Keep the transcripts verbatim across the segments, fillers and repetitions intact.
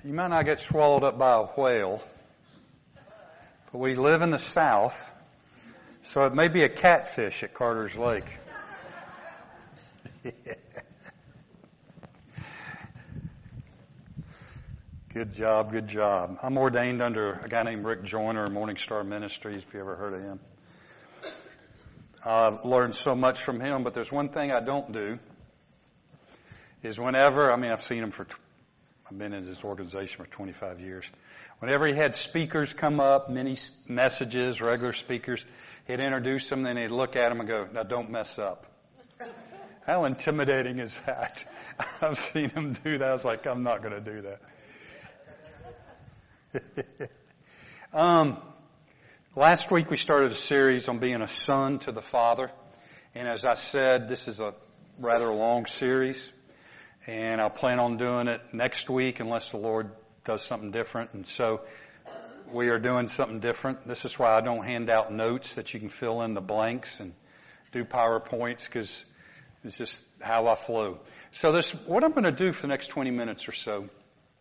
You might not get swallowed up by a whale, but we live in the South, so it may be a catfish at Carter's Lake. Yeah. Good job, good job. I'm ordained under a guy named Rick Joyner, Morning Star Ministries, if you ever heard of him. I've learned so much from him, but there's one thing I don't do, is whenever, I mean, I've seen him for, I've been in his organization for twenty-five years. Whenever he had speakers come up, many messages, regular speakers, he'd introduce them, then he'd look at them and go, now don't mess up. How intimidating is that? I've seen him do that. I was like, I'm not going to do that. um, last week we started a series on being a son to the Father. And as I said, this is a rather long series. And I'll plan on doing it next week unless the Lord does something different. And so we are doing something different. This is why I don't hand out notes that you can fill in the blanks and do PowerPoints, because it's just how I flow. So this, what I'm going to do for the next twenty minutes or so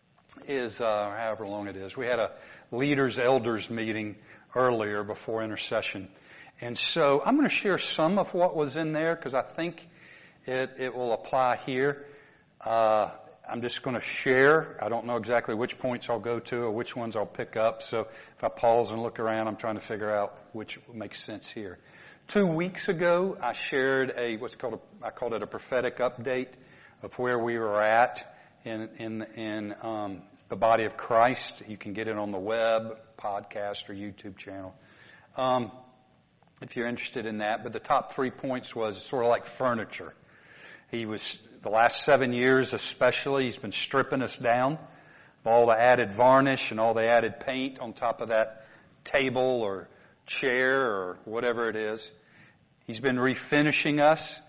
is, uh, however long it is, we had a leaders, elders meeting earlier before intercession. And so I'm going to share some of what was in there because I think it, it will apply here. Uh, I'm just going to share. I don't know exactly which points I'll go to or which ones I'll pick up. So if I pause and look around, I'm trying to figure out which makes sense here. Two weeks ago, I shared a, what's called a, I called it a prophetic update of where we were at in, in, in, um, the body of Christ. You can get it on the web, podcast, or YouTube channel. Um, if you're interested in that. But the top three points was sort of like furniture. He was, the last seven years especially, he's been stripping us down of all the added varnish and all the added paint on top of that table or chair or whatever it is. He's been refinishing us.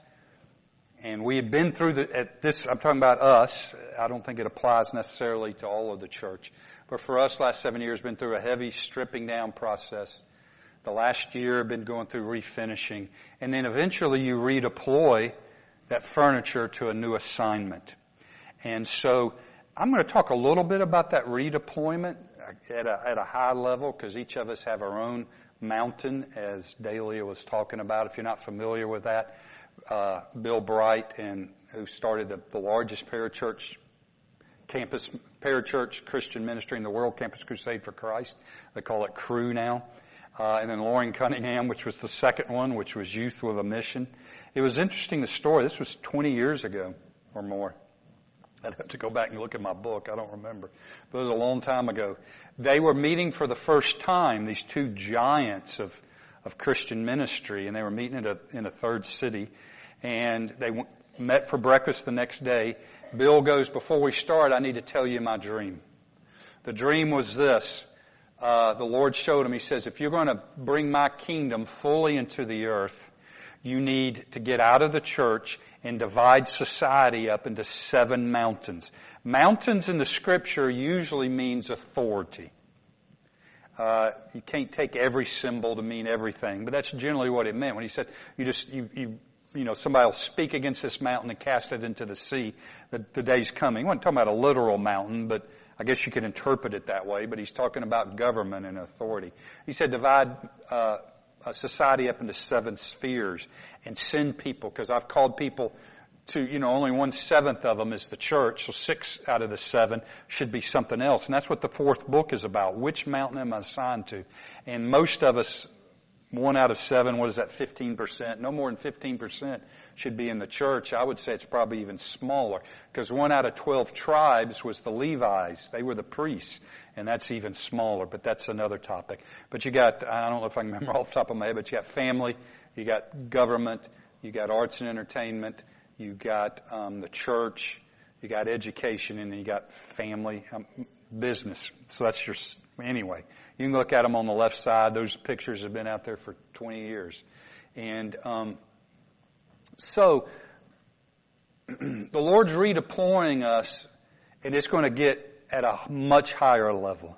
And we have been through the, at this, I'm talking about us. I don't think it applies necessarily to all of the church. But for us, last seven years, been through a heavy stripping down process. The last year, been going through refinishing. And then eventually you redeploy that furniture to a new assignment. And so I'm going to talk a little bit about that redeployment at a, at a high level, because each of us have our own mountain, as Dahlia was talking about. If you're not familiar with that, uh, Bill Bright, and who started the, the largest parachurch campus, parachurch Christian ministry in the world, Campus Crusade for Christ. They call it Cru now. Uh, and then Loring Cunningham, which was the second one, which was Youth with a Mission. It was interesting, the story. This was twenty years ago or more. I'd have to go back and look at my book. I don't remember. But it was a long time ago. They were meeting for the first time, these two giants of, of Christian ministry, and they were meeting in a, in a third city. And they w- met for breakfast the next day. Bill goes, before we start, I need to tell you my dream. The dream was this. Uh, the Lord showed him, he says, if you're going to bring my kingdom fully into the earth, you need to get out of the church and divide society up into seven mountains. Mountains in the scripture usually means authority. Uh, you can't take every symbol to mean everything, but that's generally what it meant when he said, you just, you, you, you know, somebody will speak against this mountain and cast it into the sea. The, the day's coming. He wasn't talking about a literal mountain, but I guess you could interpret it that way, but he's talking about government and authority. He said divide, uh, a society up into seven spheres and send people, because I've called people to, you know, only one seventh of them is the church, so six out of the seven should be something else. And that's what the fourth book is about. Which mountain am I assigned to? And most of us, one out of seven, what is that, fifteen percent? No more than fifteen percent should be in the church. I would say it's probably even smaller, because one out of twelve tribes was the Levites. They were the priests, and that's even smaller, but that's another topic. But you got, I don't know if I can remember off the top of my head, but you got family, you got government, you got arts and entertainment, you got um, the church, you got education, and then you got family, um, business. So that's your, anyway. You can look at them on the left side. Those pictures have been out there for twenty years. And um, so the Lord's redeploying us, and it's going to get at a much higher level.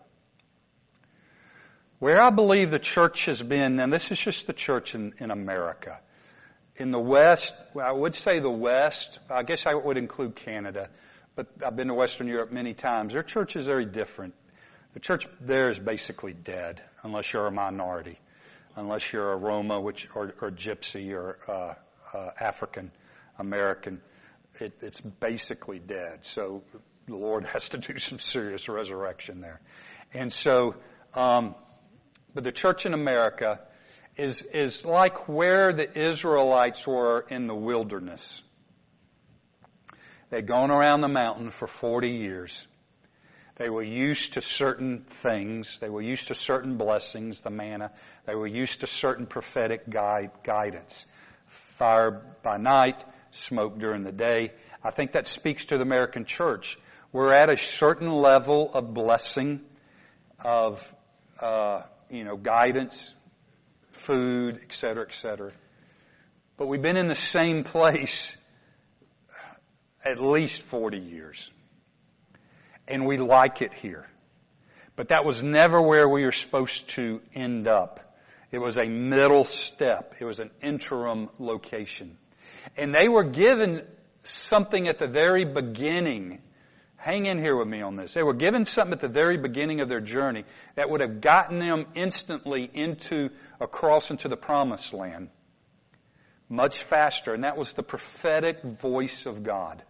Where I believe the church has been, and this is just the church in, in America. In the West, I would say the West, I guess I would include Canada, but I've been to Western Europe many times. Their church is very different. The church there is basically dead, unless you're a minority, unless you're a Roma, which or, or Gypsy or uh, uh, African American. It, it's basically dead. So the Lord has to do some serious resurrection there. And so, um, but the church in America is is like where the Israelites were in the wilderness. They'd gone around the mountain for forty years. They were used to certain things. They were used to certain blessings, the manna. They were used to certain prophetic guide, guidance. Fire by night, smoke during the day. I think that speaks to the American church. We're at a certain level of blessing, of, uh, you know, guidance, food, et cetera, et cetera. But we've been in the same place at least forty years. And we like it here. But that was never where we were supposed to end up. It was a middle step. It was an interim location. And they were given something at the very beginning. Hang in here with me on this. They were given something at the very beginning of their journey that would have gotten them instantly into, across into the promised land much faster. And that was the prophetic voice of God.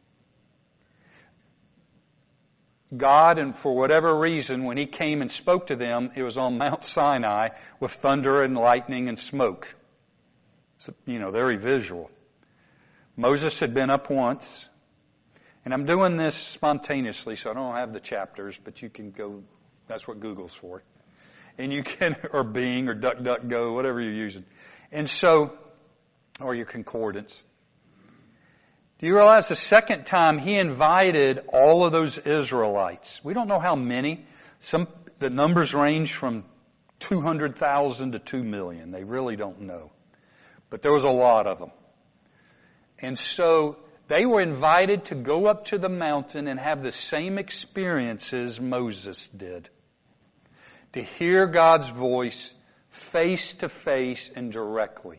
God, and for whatever reason, when He came and spoke to them, it was on Mount Sinai with thunder and lightning and smoke. So, you know, very visual. Moses had been up once, and I'm doing this spontaneously, so I don't have the chapters, but you can go, that's what Google's for. And you can, or Bing, or DuckDuckGo, whatever you're using. And so, or your concordance. Do you realize the second time He invited all of those Israelites? We don't know how many. Some, the numbers range from two hundred thousand to two million. They really don't know. But there was a lot of them. And so they were invited to go up to the mountain and have the same experiences Moses did. To hear God's voice face to face and directly.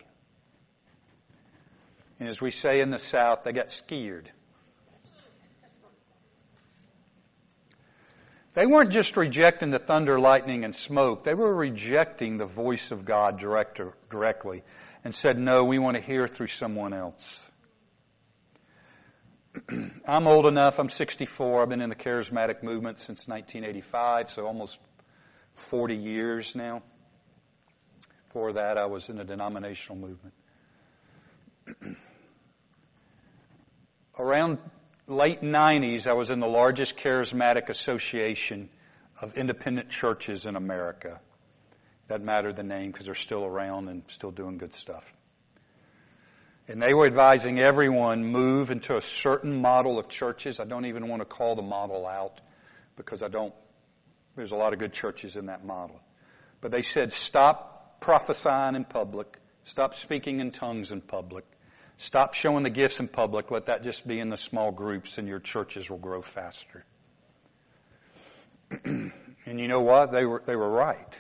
And as we say in the South, they got scared. They weren't just rejecting the thunder, lightning, and smoke. They were rejecting the voice of God direct, directly and said, no, we want to hear through someone else. I'm old enough. I'm sixty-four. I've been in the charismatic movement since nineteen eighty-five, so almost forty years now. Before that, I was in a denominational movement. Around late nineties, I was in the largest charismatic association of independent churches in America. Doesn't matter the name because they're still around and still doing good stuff. And they were advising everyone move into a certain model of churches. I don't even want to call the model out because I don't, there's a lot of good churches in that model. But they said stop prophesying in public, stop speaking in tongues in public. Stop showing the gifts in public. Let that just be in the small groups and your churches will grow faster. And you know what? They were, they were right.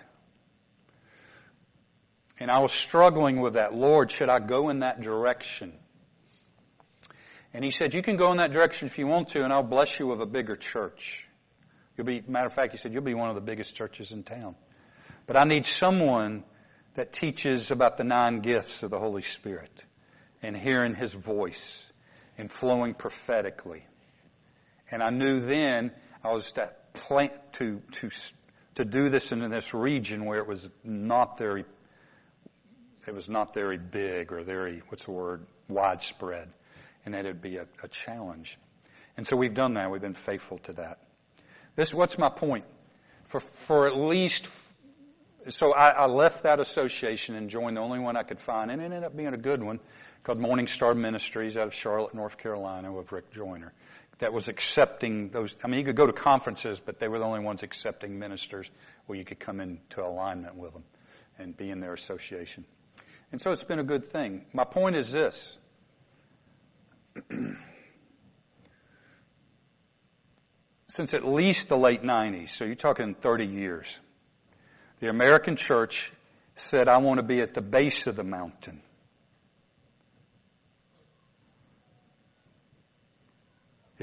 And I was struggling with that. Lord, should I go in that direction? And He said, you can go in that direction if you want to, and I'll bless you with a bigger church. You'll be, matter of fact, He said, you'll be one of the biggest churches in town. But I need someone that teaches about the nine gifts of the Holy Spirit. And hearing His voice and flowing prophetically. And I knew then I was to plant to to to do this in this region where it was not very it was not very big or very what's the word widespread, and that it'd be a, a challenge. And so we've done that. We've been faithful to that. This what's my point? For for at least so I, I left that association and joined the only one I could find, and it ended up being a good one. Called Morning Star Ministries out of Charlotte, North Carolina with Rick Joyner. That was accepting those, I mean you could go to conferences, but they were the only ones accepting ministers where you could come into alignment with them and be in their association. And so it's been a good thing. My point is this. Since at least the late nineties, so you're talking thirty years, the American church said, I want to be at the base of the mountain.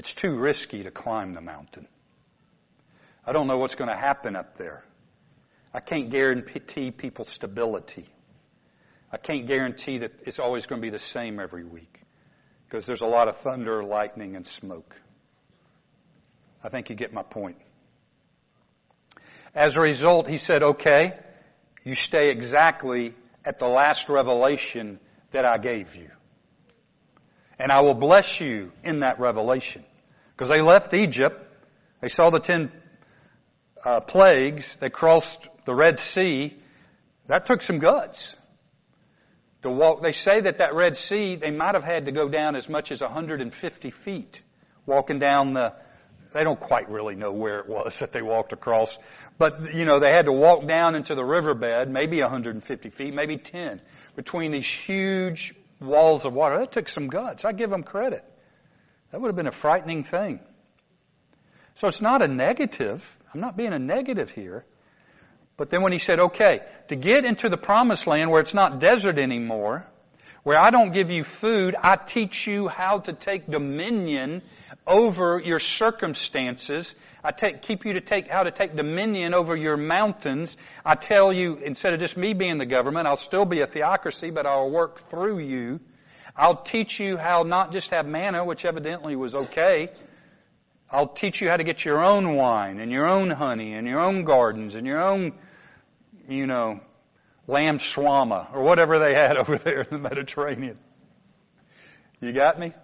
It's too risky to climb the mountain. I don't know what's going to happen up there. I can't guarantee people stability. I can't guarantee that it's always going to be the same every week because there's a lot of thunder, lightning, and smoke. I think you get my point. As a result, he said, okay, you stay exactly at the last revelation that I gave you. And I will bless you in that revelation. Because they left Egypt. They saw the ten uh, plagues. They crossed the Red Sea. That took some guts. To walk, they say that that Red Sea, they might have had to go down as much as one hundred fifty feet. Walking down the, they don't quite really know where it was that they walked across. But, you know, they had to walk down into the riverbed, maybe one hundred fifty feet, maybe ten, between these huge walls of water. That took some guts. I give them credit. That would have been a frightening thing. So it's not a negative. I'm not being a negative here. But then when he said, okay, to get into the promised land where it's not desert anymore, where I don't give you food, I teach you how to take dominion over your circumstances. I take, keep you to take, how to take dominion over your mountains. I tell you, instead of just me being the government, I'll still be a theocracy, but I'll work through you. I'll teach you how not just have manna, which evidently was okay. I'll teach you how to get your own wine and your own honey and your own gardens and your own, you know, lamb swama or whatever they had over there in the Mediterranean. You got me?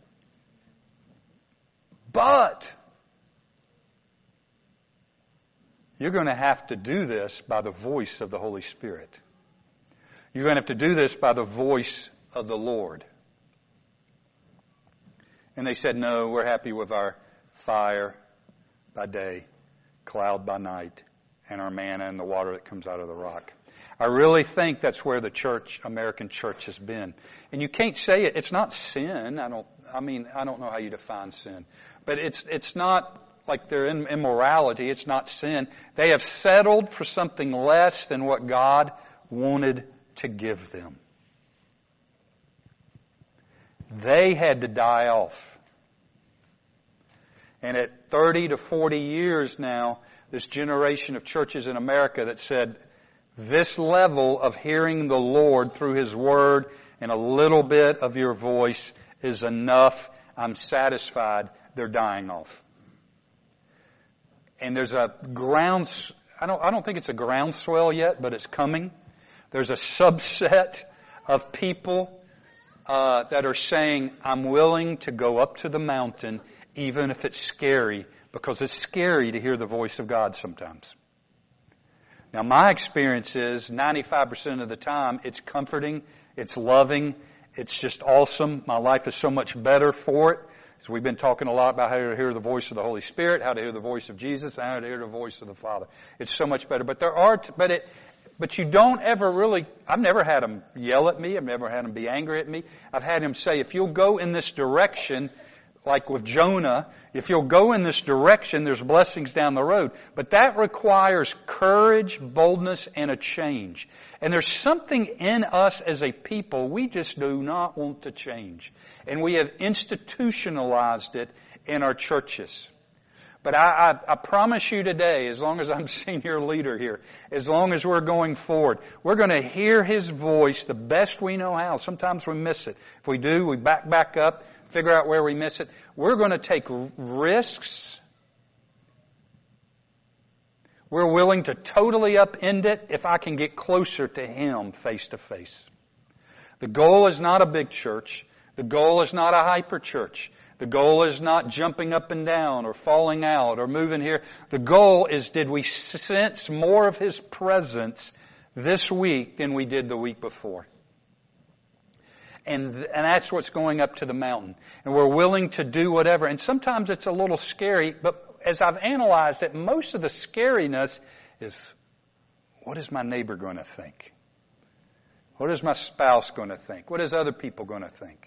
But you're going to have to do this by the voice of the Holy Spirit. You're going to have to do this by the voice of the Lord. And they said, no, we're happy with our fire by day, cloud by night, and our manna and the water that comes out of the rock. I really think that's where the church, American church, has been. And you can't say it. It's not sin. I don't. I mean, I don't know how you define sin, but it's it's not like they're in immorality. It's not sin. They have settled for something less than what God wanted to give them. They had to die off. And at thirty to forty years now, this generation of churches in America that said, this level of hearing the Lord through His Word and a little bit of your voice is enough. I'm satisfied. They're dying off. And there's a ground, I don't, I don't think it's a groundswell yet, but it's coming. There's a subset of people uh, that are saying, I'm willing to go up to the mountain even if it's scary, because it's scary to hear the voice of God sometimes. Now, my experience is ninety-five percent of the time, it's comforting, it's loving, it's just awesome. My life is so much better for it. So we've been talking a lot about how to hear the voice of the Holy Spirit, how to hear the voice of Jesus, and how to hear the voice of the Father. It's so much better. But there are, t- but it, but you don't ever really, I've never had Him yell at me. I've never had Him be angry at me. I've had Him say, if you'll go in this direction, like with Jonah, if you'll go in this direction, there's blessings down the road. But that requires courage, boldness, and a change. And there's something in us as a people we just do not want to change. And we have institutionalized it in our churches. But I, I, I promise you today, as long as I'm senior leader here, as long as we're going forward, we're going to hear His voice the best we know how. Sometimes we miss it. If we do, we back back up, figure out where we miss it. We're going to take risks. We're willing to totally upend it if I can get closer to Him face to face. The goal is not a big church. The goal is not a hyper church. The goal is not jumping up and down or falling out or moving here. The goal is, did we sense more of His presence this week than we did the week before? And, and that's what's going up to the mountain. And we're willing to do whatever. And sometimes it's a little scary, but as I've analyzed it, most of the scariness is, what is my neighbor going to think? What is my spouse going to think? What is other people going to think?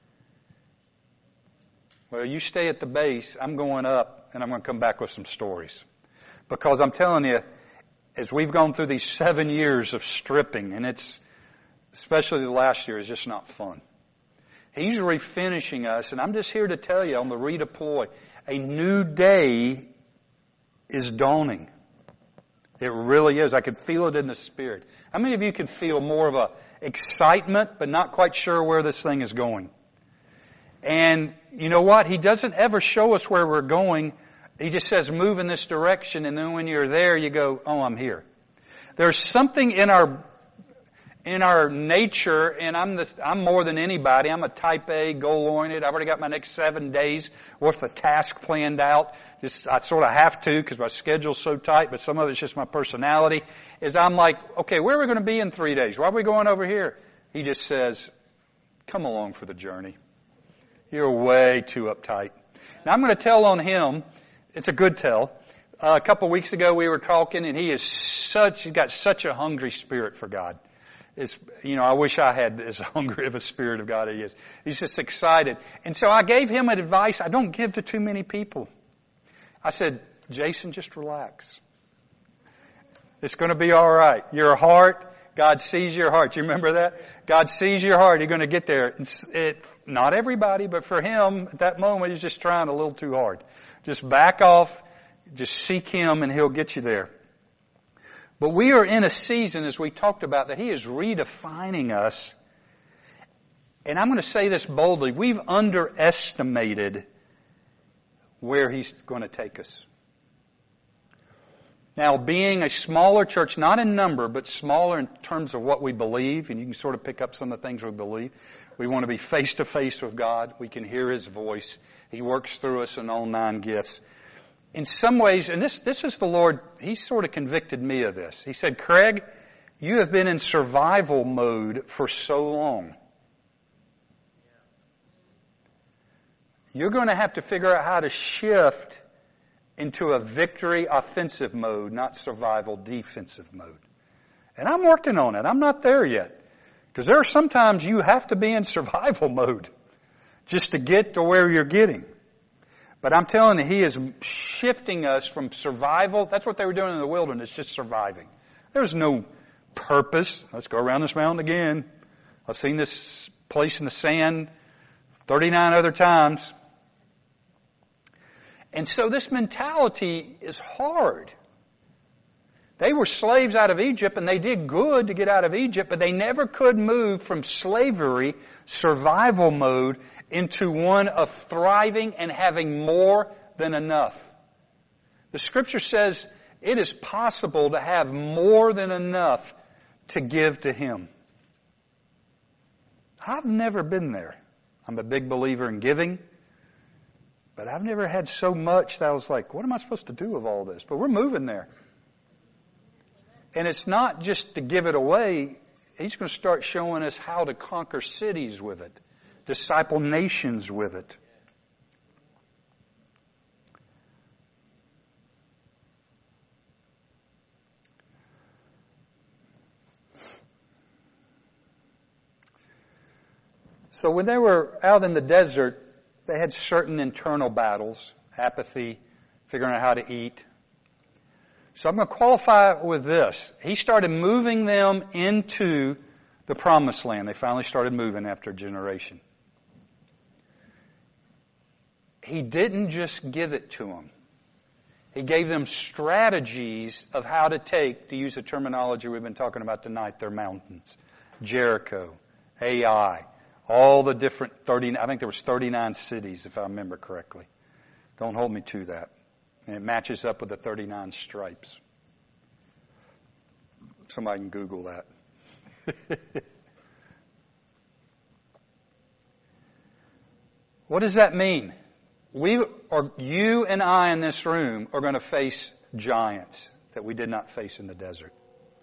Well, you stay at the base. I'm going up, and I'm going to come back with some stories. Because I'm telling you, as we've gone through these seven years of stripping, and it's, especially the last year, is just not fun. He's refinishing us, and I'm just here to tell you on the redeploy, a new day is dawning. It really is. I could feel it in the Spirit. How many of you can feel more of a excitement, but not quite sure where this thing is going? And you know what? He doesn't ever show us where we're going. He just says, move in this direction, and then when you're there, you go, oh, I'm here. There's something in our in our nature, and I'm the, I'm more than anybody. I'm a type A, goal-oriented. I've already got my next seven days worth of task planned out. Just I sort of have to because my schedule's so tight, but some of it's just my personality. Is I'm like, okay, where are we going to be in three days? Why are we going over here? He just says, come along for the journey. You're way too uptight. Now I'm going to tell on him. It's a good tell. Uh, a couple of weeks ago we were talking, and he is such, he's got such a hungry spirit for God. It's, you know, I wish I had as hungry of a spirit of God as he is. He's just excited. And so I gave him advice I don't give to too many people. I said, Jason, just relax. It's going to be all right. Your heart, God sees your heart. You remember that? God sees your heart. You're going to get there. It's, it, not everybody, but for him, at that moment, he's just trying a little too hard. Just back off. Just seek him, and he'll get you there. But we are in a season, as we talked about, that he is redefining us. And I'm going to say this boldly. We've underestimated where he's going to take us. Now, being a smaller church, not in number, but smaller in terms of what we believe, and you can sort of pick up some of the things we believe. We want to be face to face with God. We can hear his voice. He works through us in all nine gifts. In some ways, and this, this is the Lord, he sort of convicted me of this. He said, Craig, you have been in survival mode for so long. You're going to have to figure out how to shift into a victory offensive mode, not survival defensive mode. And I'm working on it. I'm not there yet. Because there are sometimes you have to be in survival mode just to get to where you're getting. But I'm telling you, he is shifting us from survival. That's what they were doing in the wilderness, just surviving. There's no purpose. Let's go around this mountain again. I've seen this place in the sand thirty-nine other times. And so this mentality is hard. They were slaves out of Egypt, and they did good to get out of Egypt, but they never could move from slavery, survival mode, into one of thriving and having more than enough. The Scripture says it is possible to have more than enough to give to Him. I've never been there. I'm a big believer in giving, but I've never had so much that I was like, what am I supposed to do with all this? But we're moving there. And it's not just to give it away. He's going to start showing us how to conquer cities with it, disciple nations with it. So when they were out in the desert, they had certain internal battles, apathy, figuring out how to eat. So I'm going to qualify it with this. He started moving them into the promised land. They finally started moving after a generation. He didn't just give it to them. He gave them strategies of how to take, to use the terminology we've been talking about tonight, their mountains. Jericho, Ai, all the different thirty, I think there was thirty-nine cities if I remember correctly. Don't hold me to that. And it matches up with the thirty-nine stripes. Somebody can Google that. What does that mean? We, or you and I in this room are going to face giants that we did not face in the desert.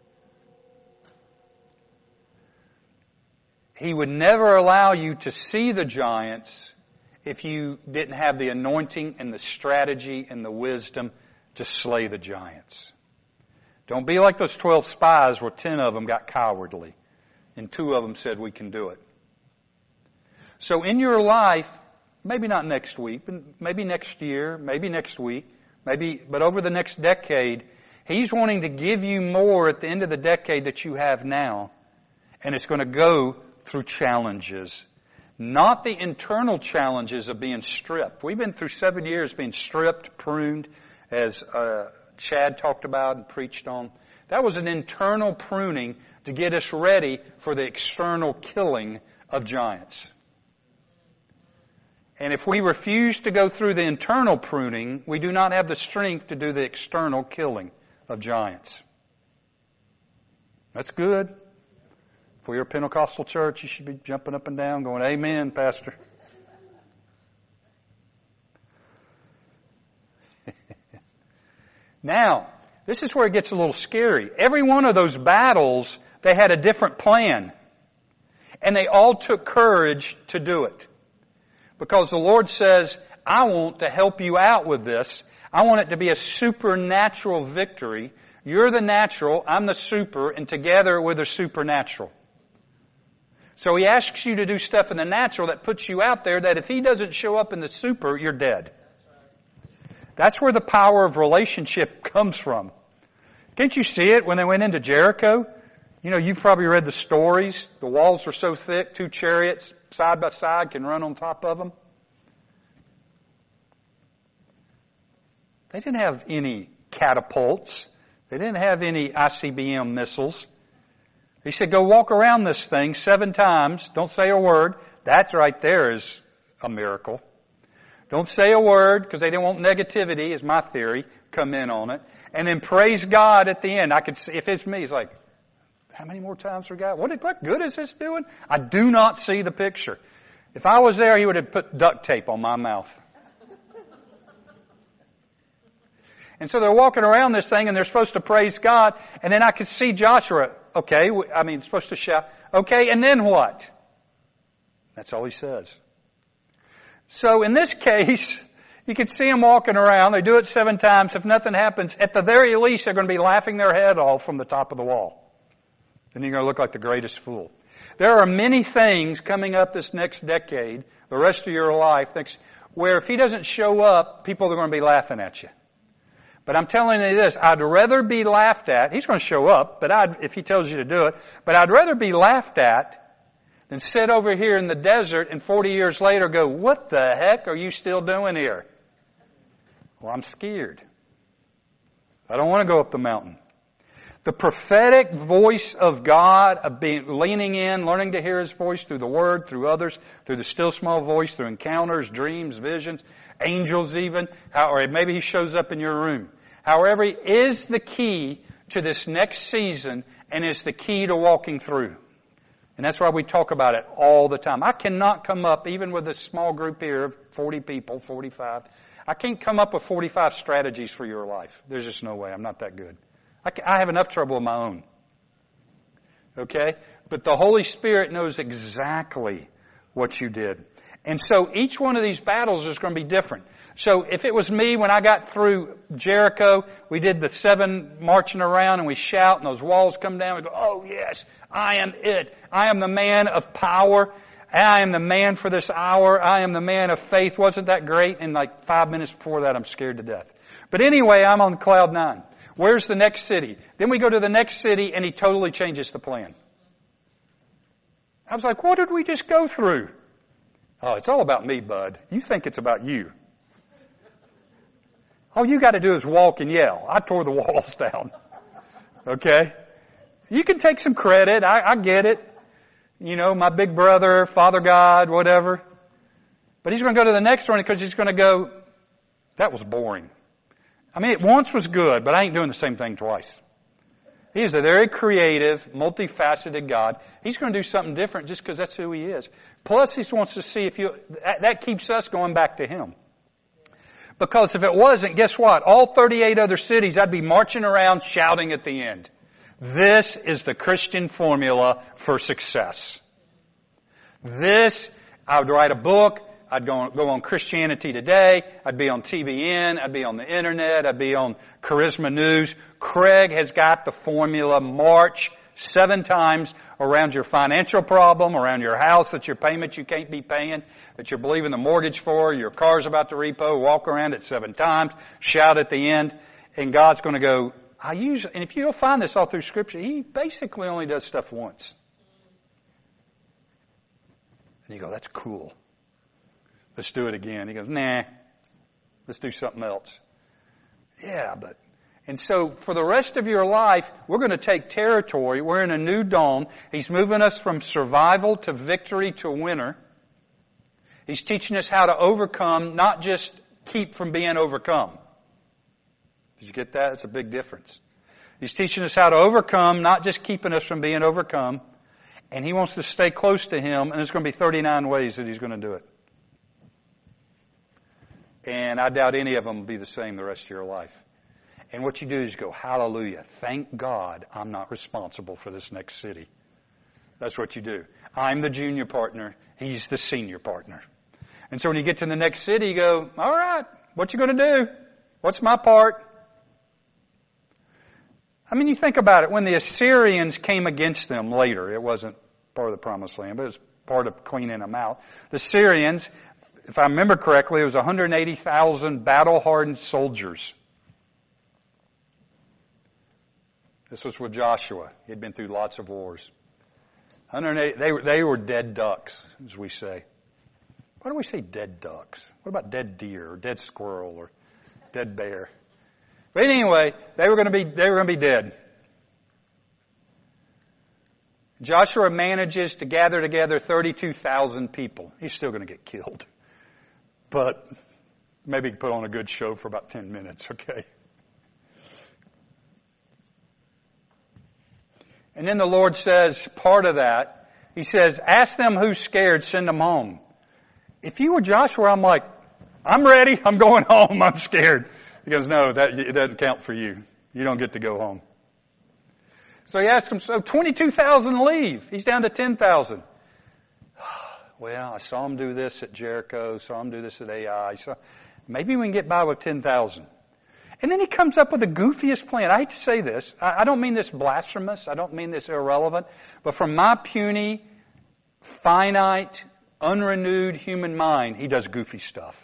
He would never allow you to see the giants if you didn't have the anointing and the strategy and the wisdom to slay the giants. Don't be like those twelve spies where ten of them got cowardly and two of them said we can do it. So in your life, maybe not next week, but maybe next year, maybe next week, maybe, but over the next decade, He's wanting to give you more at the end of the decade that you have now. And it's going to go through challenges. not the internal challenges of being stripped. We've been through seven years being stripped, pruned, as uh, Chad talked about and preached on. That was an internal pruning to get us ready for the external killing of giants. And if we refuse to go through the internal pruning, we do not have the strength to do the external killing of giants. That's good. For your Pentecostal church, you should be jumping up and down going, amen, Pastor. Now, this is where it gets a little scary. Every one of those battles, they had a different plan. And they all took courage to do it. Because the Lord says, I want to help you out with this. I want it to be a supernatural victory. You're the natural, I'm the super, and together we're the supernatural. So He asks you to do stuff in the natural that puts you out there that if He doesn't show up in the super, you're dead. That's where the power of relationship comes from. Can't you see it when they went into Jericho? You know, you've probably read the stories. The walls were so thick, two chariots side by side can run on top of them. They didn't have any catapults. They didn't have any I C B M missiles. He said, go walk around this thing seven times. Don't say a word. That right there is a miracle. Don't say a word because they didn't want negativity, is my theory, come in on it. And then praise God at the end. I could see, if it's me, it's like, how many more times for God? What, what good is this doing? I do not see the picture. If I was there, He would have put duct tape on my mouth. And so they're walking around this thing and they're supposed to praise God. And then I could see Joshua, okay, I mean, supposed to shout, okay, and then what? That's all he says. So in this case, you can see them walking around. They do it seven times. If nothing happens, at the very least, they're going to be laughing their head off from the top of the wall. Then you're going to look like the greatest fool. There are many things coming up this next decade, the rest of your life, where if He doesn't show up, people are going to be laughing at you. But I'm telling you this, I'd rather be laughed at. He's going to show up, but I'd, if He tells you to do it, but I'd rather be laughed at than sit over here in the desert and forty years later go, what the heck are you still doing here? Well, I'm scared. I don't want to go up the mountain. The prophetic voice of God, of being, leaning in, learning to hear His voice through the Word, through others, through the still small voice, through encounters, dreams, visions, angels even, how, or maybe He shows up in your room. However, He is the key to this next season and is the key to walking through. And that's why we talk about it all the time. I cannot come up, even with this small group here of forty people, forty-five, I can't come up with forty-five strategies for your life. There's just no way. I'm not that good. I, can, I have enough trouble of my own. Okay? But the Holy Spirit knows exactly what you did. And so each one of these battles is going to be different. So if it was me, when I got through Jericho, we did the seven marching around and we shout and those walls come down. We go, oh yes, I am it. I am the man of power. I am the man for this hour. I am the man of faith. Wasn't that great? And like five minutes before that, I'm scared to death. But anyway, I'm on cloud nine. Where's the next city? Then we go to the next city and He totally changes the plan. I was like, what did we just go through? Oh, it's all about me, bud. You think it's about you. All you got to do is walk and yell. I tore the walls down. Okay? You can take some credit. I, I get it. You know, my big brother, Father God, whatever. But He's going to go to the next one because He's going to go, that was boring. I mean, it once was good, but I ain't doing the same thing twice. He is a very creative, multifaceted God. He's going to do something different just because that's who He is. Plus, He wants to see if you, that, that keeps us going back to Him. Because if it wasn't, guess what? All thirty-eight other cities, I'd be marching around shouting at the end. This is the Christian formula for success. This, I would write a book. I'd go on, go on Christianity Today. I'd be on T B N. I'd be on the internet. I'd be on Charisma News. Craig has got the formula. March seven times around your financial problem, around your house that your payment you can't be paying, that you're believing the mortgage for, your car's about to repo. Walk around it seven times. Shout at the end. And God's going to go, I use, and if you'll find this all through Scripture, He basically only does stuff once. And you go, that's cool. Let's do it again. He goes, nah, let's do something else. Yeah, but... And so for the rest of your life, we're going to take territory. We're in a new dawn. He's moving us from survival to victory to winner. He's teaching us how to overcome, not just keep from being overcome. Did you get that? It's a big difference. He's teaching us how to overcome, not just keeping us from being overcome. And He wants to stay close to Him, and there's going to be thirty-nine ways that He's going to do it. And I doubt any of them will be the same the rest of your life. And what you do is go, hallelujah, thank God I'm not responsible for this next city. That's what you do. I'm the junior partner. He's the senior partner. And so when you get to the next city, you go, all right, what you going to do? What's my part? I mean, you think about it. When the Assyrians came against them later, it wasn't part of the Promised Land, but it was part of cleaning them out. The Syrians, if I remember correctly, it was one hundred eighty thousand battle-hardened soldiers. This was with Joshua. He'd been through lots of wars. one hundred eighty, they, were, they were dead ducks, as we say. Why do we say dead ducks? What about dead deer or dead squirrel or dead bear? But anyway, they were going to be, they were going to be dead. Joshua manages to gather together thirty-two thousand people. He's still going to get killed. But maybe he can put on a good show for about ten minutes, okay? And then the Lord says, part of that, He says, ask them who's scared, send them home. If you were Joshua, I'm like, I'm ready, I'm going home, I'm scared. He goes, no, that it doesn't count for you. You don't get to go home. So he asked them, so twenty-two thousand leave. He's down to ten thousand. Well, I saw him do this at Jericho, saw him do this at Ai. So maybe we can get by with ten thousand. And then he comes up with the goofiest plan. I hate to say this. I don't mean this blasphemous. I don't mean this irrelevant. But from my puny, finite, unrenewed human mind, he does goofy stuff.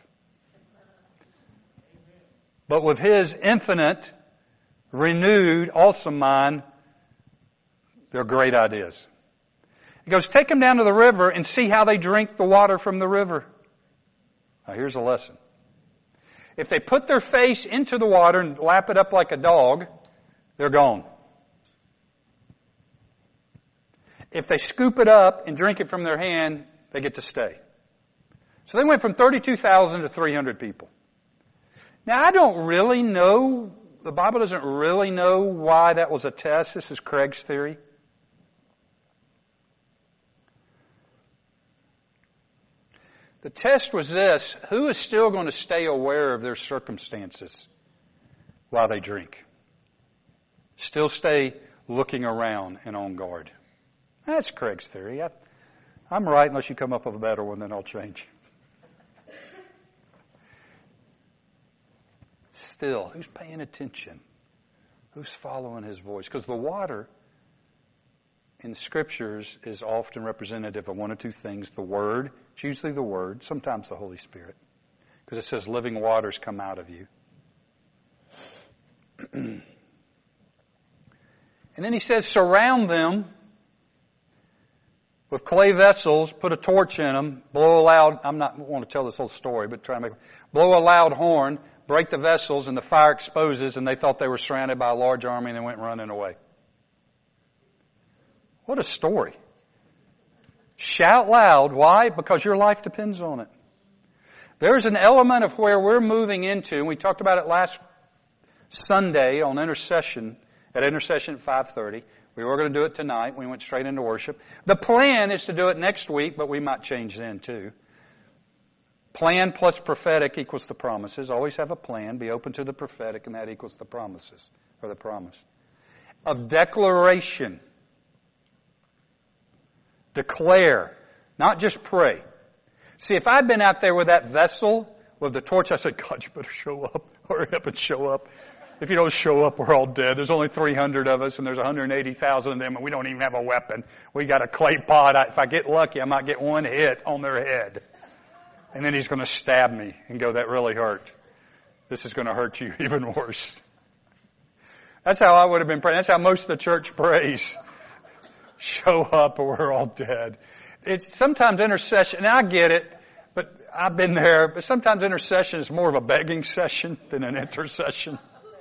But with his infinite, renewed, awesome mind, they're great ideas. He goes, take them down to the river and see how they drink the water from the river. Now here's a lesson. If they put their face into the water and lap it up like a dog, they're gone. If they scoop it up and drink it from their hand, they get to stay. So they went from thirty-two thousand to three hundred people. Now I don't really know, the Bible doesn't really know why that was a test. This is Craig's theory. The test was this: who is still going to stay aware of their circumstances while they drink? Still stay looking around and on guard. That's Craig's theory. I, I'm right unless you come up with a better one, then I'll change. Still, who's paying attention? Who's following his voice? Because the water in the Scriptures is often representative of one or two things. The Word, it's usually the Word, sometimes the Holy Spirit. Because it says living waters come out of you. And then he says surround them with clay vessels, put a torch in them, blow a loud, I'm not I want to tell this whole story, but try to make blow a loud horn, break the vessels, and the fire exposes, and they thought they were surrounded by a large army and they went running away. What a story. Shout loud. Why? Because your life depends on it. There's an element of where we're moving into, and we talked about it last Sunday on intercession, at intercession at five thirty. We were going to do it tonight. We went straight into worship. The plan is to do it next week, but we might change then too. Plan plus prophetic equals the promises. Always have a plan. Be open to the prophetic, and that equals the promises, or the promise. Of declaration. Declare, not just pray. See, if I'd been out there with that vessel, with the torch, I said, God, you better show up. Hurry up and show up. If you don't show up, we're all dead. There's only three hundred of us, and there's one hundred eighty thousand of them, and we don't even have a weapon. We got a clay pot. I, if I get lucky, I might get one hit on their head. And then he's going to stab me and go, that really hurt. This is going to hurt you even worse. That's how I would have been praying. That's how most of the church prays. Show up or we're all dead. it's sometimes intercession, and I get it, but I've been there, but sometimes intercession is more of a begging session than an intercession.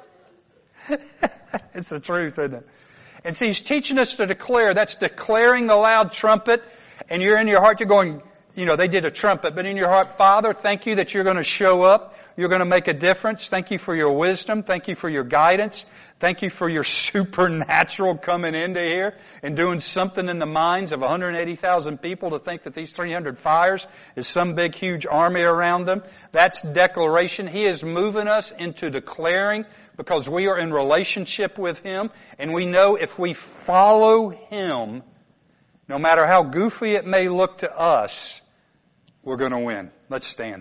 It's the truth, isn't it? And see, he's teaching us to declare. That's declaring the loud trumpet, and you're in your heart, you're going, you know, they did a trumpet, but in your heart, Father, thank you that you're going to show up. You're going to make a difference. Thank you for your wisdom. Thank you for your guidance. Thank you for your supernatural coming into here and doing something in the minds of one hundred eighty thousand people to think that these three hundred fires is some big, huge army around them. That's declaration. He is moving us into declaring because we are in relationship with Him, and we know if we follow Him, no matter how goofy it may look to us, we're going to win. Let's stand.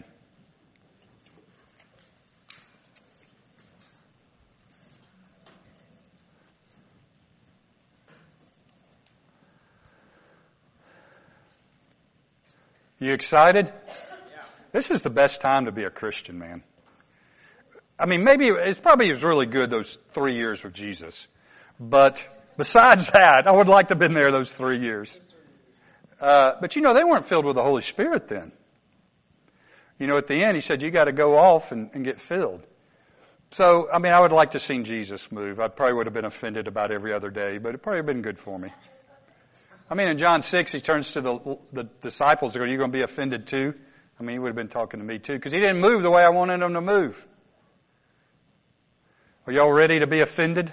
You excited? Yeah. This is the best time to be a Christian, man. I mean, maybe it's probably was really good those three years with Jesus. But besides that, I would like to have been there those three years. Uh, but you know, they weren't filled with the Holy Spirit then. You know, at the end, He said, you got to go off and, and get filled. So, I mean, I would like to have seen Jesus move. I probably would have been offended about every other day, but it probably would have been good for me. I mean, in John six, He turns to the, the disciples and goes, are you going to be offended too? I mean, He would have been talking to me too, because He didn't move the way I wanted Him to move. Are y'all ready to be offended?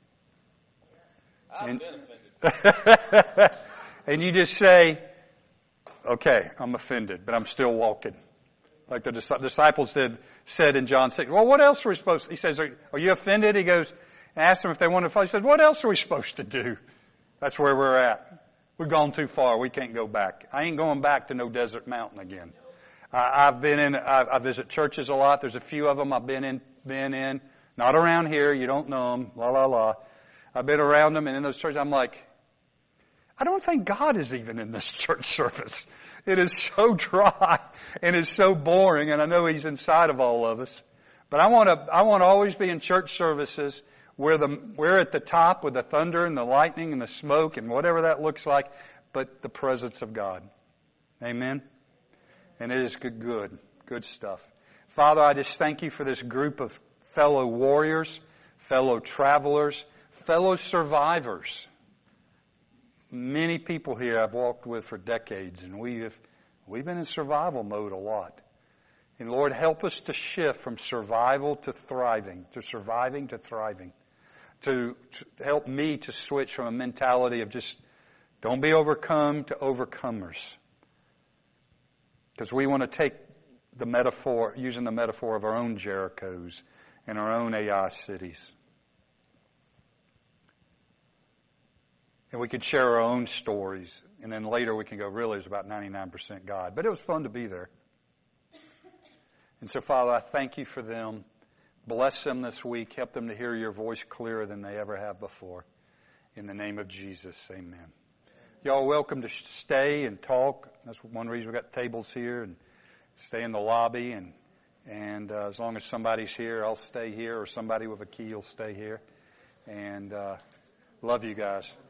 I've and, been offended. And you just say, okay, I'm offended, but I'm still walking. Like the disciples did, said in John six. Well, what else are we supposed to, He says, are, are you offended? He goes, and asked them if they wanted to follow. He says, what else are we supposed to do? That's where we're at. We've gone too far. We can't go back. I ain't going back to no desert mountain again. I, I've been in, I, I visit churches a lot. There's a few of them I've been in, been in. Not around here. You don't know them. La, la, la. I've been around them, and in those churches, I'm like, I don't think God is even in this church service. It is so dry and it's so boring, and I know He's inside of all of us. But I want to, I want to always be in church services where the, we're at the top with the thunder and the lightning and the smoke and whatever that looks like, but the presence of God. Amen? And it is good, good, good stuff. Father, I just thank You for this group of fellow warriors, fellow travelers, fellow survivors. Many people here I've walked with for decades, and we have, we've been in survival mode a lot. And Lord, help us to shift from survival to thriving, to surviving to thriving. To, to help me to switch from a mentality of just don't be overcome to overcomers. Because we want to take the metaphor, using the metaphor of our own Jerichos and our own Ai cities. And we could share our own stories, and then later we can go, really, it's about ninety-nine percent God. But it was fun to be there. And so, Father, I thank You for them. Bless them this week. Help them to hear Your voice clearer than they ever have before. In the name of Jesus, amen. Y'all are welcome to stay and talk. That's one reason we've got tables here. And stay in the lobby. And, and uh, as long as somebody's here, I'll stay here. Or somebody with a key will stay here. And uh, love you guys.